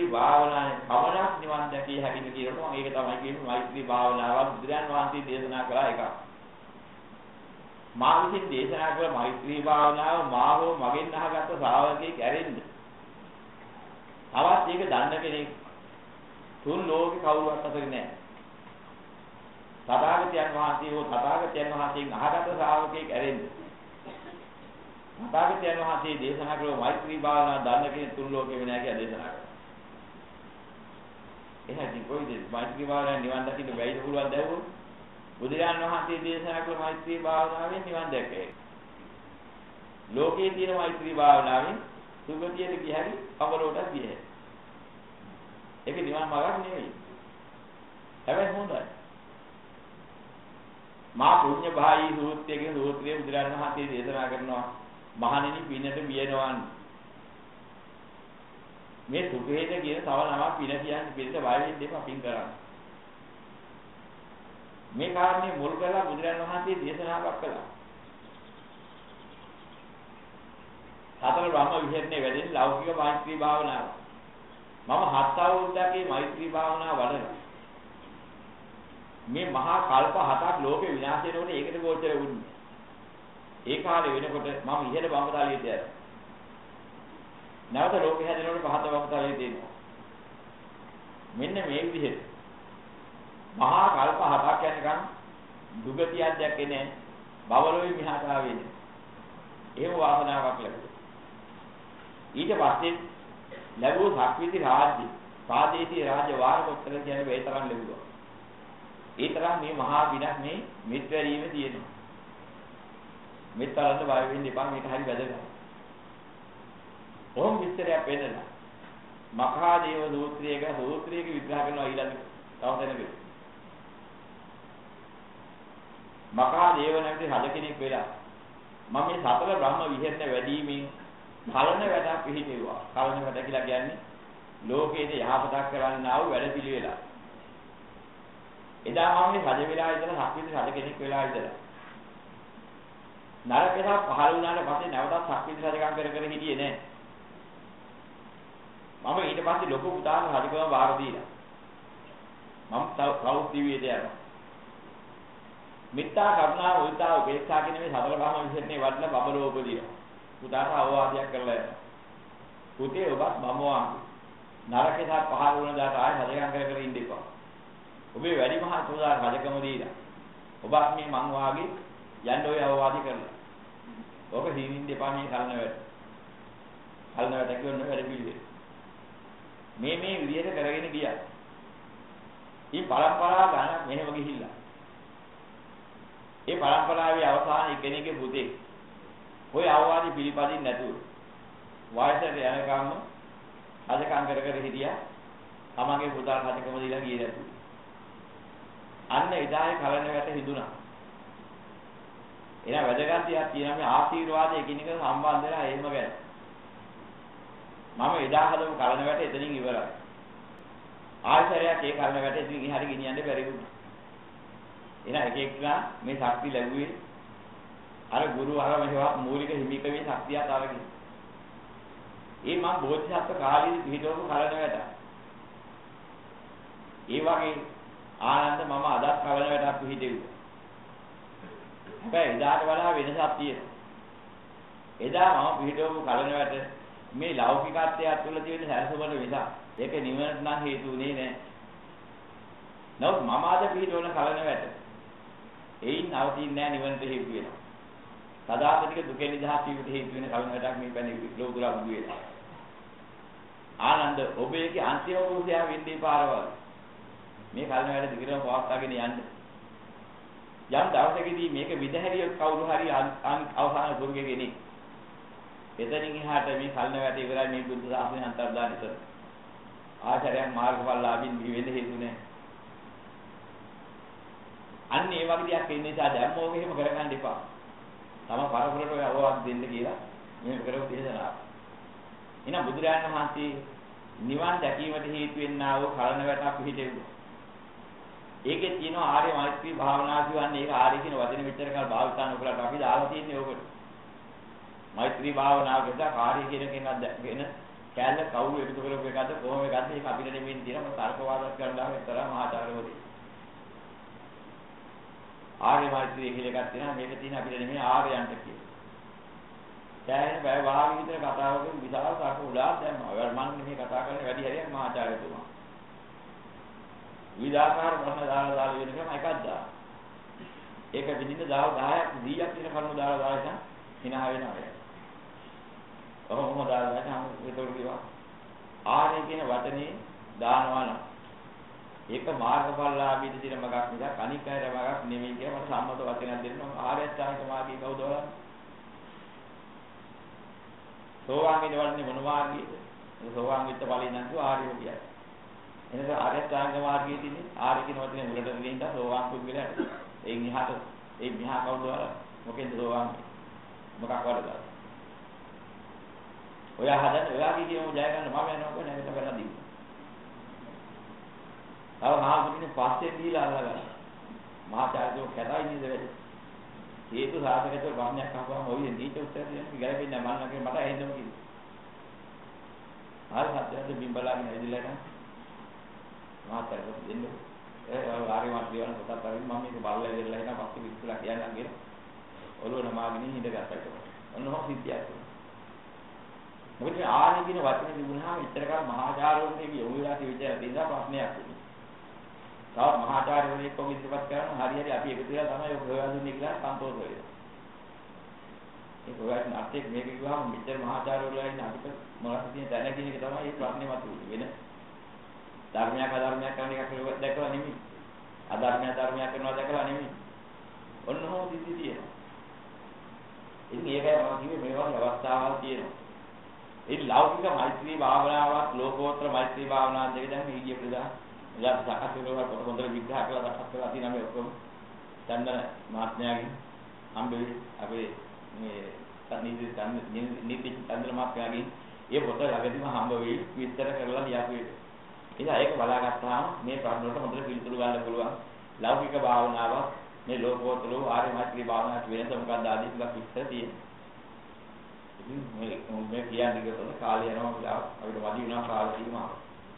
මෛත්‍රී භාවනාවේ පමණක් නිවන් දැකිය හැකිද කියනකොට මම ඒක තමයි කියන්නේ මෛත්‍රී භාවනාව බුදුරජාන් වහන්සේ දේශනා කළා එකක්. මා විසින් දේශනා කළ මෛත්‍රී භාවනාව මා හෝ මගෙන් අහගත්ත ශ්‍රාවකෙක් ඇරෙන්න. තවත් ඒක දන්න කෙනෙක් තුන් ලෝකේ කවුරුවත් අතර නැහැ. තථාගතයන් වහන්සේ හෝ තථාගතයන් වහන්සේගෙන් අහගත්ත ශ්‍රාවකෙක් ඇරෙන්න. තථාගතයන් වහන්සේ දේශනා කළ මෛත්‍රී භාවනාව දන්න කෙනෙක් තුන් ලෝකෙම නැහැ කියලා දේශනා කළා. එහෙනම් කොයිද මෛත්‍රී භාවනාව නිවන් දකින්න බැයිද පුළුවන් දැවුවොත්? බුදුරජාණන් වහන්සේ දේශනා කළ මෛත්‍රී භාවනාවෙන් නිවන් දැක්කේ. ලෝකයේ තියෙන මෛත්‍රී භාවනාවෙන් සුගතියට ගිය හැකි, කවලෝටත් ගිය හැකි. ඒක නිවන් මාර්ගයක් නෙවෙයි. හැබැයි හොඳයි. මා පුඤ්ඤ භායි සූත්‍රයේ සූත්‍රයේ බුදුරජාණන් වහන්සේ දේශනා කරනවා මහණෙනි පිනට බියනවන්. මේ සුඛේත කියන තව නමක් පින කියන්නේ පිනට බය වෙන්න එපා පින් කරන්න. මේ කාරණේ මුල් කරලා බුදුරජාණන් වහන්සේ දේශනාවක් කළා. සතර බ්‍රහ්ම විහරණේ වැඩෙන ලෞකික මෛත්‍රී භාවනාව. මම 7 අවුරුද්දකේ මෛත්‍රී භාවනාව වඩනවා. මේ මහා කල්ප 7ක් ලෝකේ විනාශ වෙනකොට ඒකට ගෝචර වුණේ. ඒ කාලේ වෙනකොට මම ඉහළ බඹතලයේ තියලා. නැවත ලෝකේ හැදෙනකොට පහත බඹතලයේ තියෙනවා. මෙන්න මේ විදිහට මහා කල්ප 7ක් යනකම් දුගතියක් දැක්කේ නැහැ. බවලෝයි මිහාට ආවේ නැහැ. එහෙම වාසනාවක් ලැබුණා. ඊට පස්සේ ලැබුණු ශක්විති රාජ්‍ය, ප්‍රාදේශීය රාජ්‍ය වාර කොච්චර කියන්නේ මේ තරම් ලැබුණා. ඒ තරම් මේ මහා විනක් මේ මිත්‍රීමේ තියෙනවා. මෙතරම් බය වෙන්න එපා මේක හරි වැදගත්. ඕම් විස්තරයක් වෙන්නලා. මහා දේව සූත්‍රයක විග්‍රහ කරනවා ඊළඟ තව තැනක. මහා දේව නැති රජ කෙනෙක් වෙලා මම මේ සතර බ්‍රහ්ම විහරණ වැඩිමින් කලන වැඩක් පිළිපෙවුවා. කලන වැඩ කියලා කියන්නේ ලෝකයේ යහපතක් කරන්නා වූ වැඩ පිළිවෙල. එදා මම මේ රජ වෙලා ඉඳලා ශක්තිද රජ කෙනෙක් වෙලා ඉඳලා නරකේසා පහළ වුණාට පස්සේ නැවතත් ශක්තිද රජකම් කර හිටියේ නෑ. මම ඊට පස්සේ ලොකු පුතාට රජකම බාර දීලා මම කවුරුත් දිවියට යනවා. මිත්‍යා කරුණා උල්තා උපේක්ෂා කියන මේ සතර බ්‍රහ්ම විශේෂනේ වඩන බබලෝ උපදිනවා. පුතාට අවවාදයක් කරලා යනවා. පුතේ ඔබත් මම වාගේ නරකේසා පහළ වුණ දාට ආයෙ රජකම් කර ඉන්න එපා. ඔබේ වැඩි මහා සෝදාර රජකම දීලා ඔබත් මේ මං වාගේ යන්න ඔය අවවාදي කරලා. ඔබ හිමින් දෙපා මේ කලන වැඩ. කලන වැඩ කියන වැඩ පිළිවෙල. මේ විදිහට කරගෙන ගියා. මේ පරම්පරාව ගණන් මෙහෙම ගිහිල්ලා. ඒ පරම්පරාවේ අවසාන කෙනෙක්ගේ පුතේ ඔය අවවාදي පිළිපදින්න නැතුව වයසට යනකම් රජකම් කර හිටියා. තමගේ පුතාට රජකම දීලා ගියේ නැතුව. අන්න එදායේ කලන වැට හිඳුණා. එන වැදගත්ියක් තියෙනවා මේ ආශිර්වාදය එකිනෙක සම්බන්ධ වෙලා එහෙම ගැන. මම එදා හදපු කලන වැට එතනින් ඉවරයි. ආයතරයක් ඒ කලන වැට එතනින් හරි ගෙනියන්න බැරි වුණා. එන එක එකලා මේ ශක්තිය ලැබුවේ අර ගුරු අර මේවා මූලික හිමිකමේ ශක්තියත් අරගෙන. ඒ මම බෝධිසත්ව කාලේදී පිළිදවපු කලන වැට. ඒ වගේ ආනන්ද මම අදත් කලන වැටක් පිළිදෙව්වා. හැබැයි එදාට වඩා වෙනසක් තියෙනවා. එදා මම පිළිදවපු කලන වැට මේ ලෞකිකත්වය තුළ තියෙන සැලසුමට විසක්. ඒක නිවනට නම් හේතු උනේ නැහැ. නමුත් මම අද පිළිදවන කලන වැට එයින් නවතින්නේ නැහැ නිවනට හේතු වෙනවා. සදාතනික දුකෙන් නිදහස් වීමට හේතු වෙන කලන වැටක් මේ පැනේ ලෝතුරා බුදු වෙලා. ආනන්ද ඔබ ඒකේ අන්තිම පුරුෂයා වෙන්නේ පාරවල්. මේ කලන වැට දිගටම පවත්වාගෙන යන්න. යම් දවසකදී මේක විදහැරිය කවුරු හරි අවසාන පුරුගේ කෙනෙක්. එතනින් එහාට මේ කලන වැට ඉවරයි මේ බුද්ධ ශාසනය අන්තර්දානිත. ආචාර්යයන් මාර්ගඵල ලාභින් වෙන්න හේතු නැහැ. අන්න ඒ වගේ දෙයක් ඉන්න නිසා දැම්මෝක එහෙම කරගන්න එපා. තම පරපුරට ඔය අවවාද දෙන්න කියලා මේ කරපු දේශනාව. එහෙනම් බුදුරජාණන් වහන්සේ නිවන් දැකීමට හේතු වෙන්නා වූ කලන වැටක් පිළිදෙව්වා. ඒකේ තියෙනවා ආර්ය මෛත්‍රී භාවනාව කියන්නේ ඒක ආර්ය කියන වචනේ මෙච්චර කාල භාවිතා නොකරලා අපි දාලා තියෙන්නේ ඕකට. මෛත්‍රී භාවනාව කියලා කාර්ය කියන කෙනෙක් වෙන කැලේ කවුරු එකතු කරපු එකද කොහොම එකද ඒක අපිට නෙමෙයි තියෙනවා තර්ක වාදයක් කරනවා විතර මහාචාර්යවරු. ආර්ය මෛත්‍රිය කියලා එකක් තියෙනවා මේක තියෙන අපිට නෙමෙයි ආර්යයන්ට කියලා. දැන් බය වාගේ විතර කතාවකින් විශාල තර්ක උලා දැම්මා. මම මේ කතා කරන්නේ වැඩි හරියක් මහාචාර්යතුමා. විලාකාර ප්‍රශ්න දාලා වෙන ක්‍රම එකක් දාලා. ඒක විදිහට දාව 10ක් 100ක් තියෙන කරුණු දාලා ඉතින් hina වෙනවා. කොහොමද දාලා ඒක කියවා. ආර්ය කියන වචනේ දානවා නම් ඒක මාර්ගඵලලාභීට දින මගක් නිසා අනික් අයට මගක් නෙමෙයි කියලා මට සම්මත වචනයක් දෙන්නවා. ආර්ය අෂ්ටාංගික මාර්ගය කවුද බලන්න? සෝවාන් වෙන වන්නේ මොන මාර්ගයේද? සෝවාන් වෙච්ච ඵලෙන් නම් ආර්යෝ කියයි. එනක ආර්ය අෂ්ටාංගික මාර්ගයේ තියෙන්නේ ආර්ය කියන වචනේ මුලට දෙන්න සෝවාන් පුද්ගලයාට. ඒ නිහාට ඒ නිහා කවුද බලන්න? මොකෙන්ද සෝවාන්? මොකක් වරදද? ඔයා හදන්න ඔයාගේ කියමු ජය ගන්න මම යනවා කොහේ නැගිට කරලා දීලා. තව මහාමුදිනේ පස්සේ දීලා අල්ලගන්න. මහාචාර්යෝ කැතයි නේද වැඩි. හේතු සාධකයට ප්‍රශ්නයක් අහපුවම ඔය නීච උත්තර දෙන්නේ ගැලපෙන්නේ නැහැ මම මට ඇහෙන්නම කිව්වා. ආයෙ සත්‍යයට බිම්බලාගෙන ඇවිදලා නැහැ. මහාචාර්යෝ දෙන්නේ ආරි මාත් දිවන කොටත් අරින් මම මේක බලලා ඉවරලා ඉන්න පස්සේ විශ්ලා කියන්නම් කියලා. ඔළුව නමාගෙන ඉඳගත්තා ඒක. ඔන්නෝම සිද්ධියක්. මොකද ආරි කියන වචනේ තිබුණාම ඉතරකල් මහාචාර්යවරුන්ගේ යොමුලා තිබිච්ච දේශා ප්‍රශ්නයක් තිබුණා. තව මහාචාර්යවරුන් එක්ක ඉදිරිපත් කරන හරි අපි එකතු වෙලා තමයි ඔය හොයා දුන්නේ කියලා සන්තෝෂ වෙනවා. ඒක ඔයත් නැත්තේ මේක කිව්වම මෙච්චර මහාචාර්යවරුලා ඉන්න අපිට මොනවද තියෙන තැන කියන එක තමයි මේ ප්‍රශ්නේ මතුවෙන්නේ. වෙන ධර්මයක් අධර්මයක් කරන එකක් දැකලා නෙමෙයි. අධර්මයක් ධර්මයක් කරනවා දැකලා නෙමෙයි. ඔන්නෝම සිද්ධි තියෙනවා. ඉතින් ඒකයි මම කිව්වේ මේ වගේ අවස්ථාවල් තියෙනවා. ඒ ලෞකික මෛත්‍රී භාවනාවක් ලෝකෝත්තර මෛත්‍රී භාවනාවක් දෙක දැන් මේ ඉගිය ප්‍රදා ඉලක්ක සකස් වෙනවා පොතේ විග්‍රහ කරලා සකස් කරලා තියෙනවා මේ ඔක්කොම චන්දන මහත්මයාගේ හම්බෙවි අපේ මේ නීති චන්දන මහත්මයාගේ ඒ පොත ළඟදීම හම්බ වෙයි විස්තර කරලා ලියපු එක. ඉතින් ඒක බලාගත්තාම මේ ප්‍රශ්න වලට හොඳට පිළිතුරු ගන්න පුළුවන්. ලෞකික භාවනාවක් මේ ලෝකෝත්තර ආර්ය මෛත්‍රී භාවනාවට වෙනස මොකක්ද ආදී ටිකක් විස්තර තියෙනවා. ඉතින් මේ කියන්නේ කාලය යනවා අපිට වැඩි වෙනවා කාල සීමාව.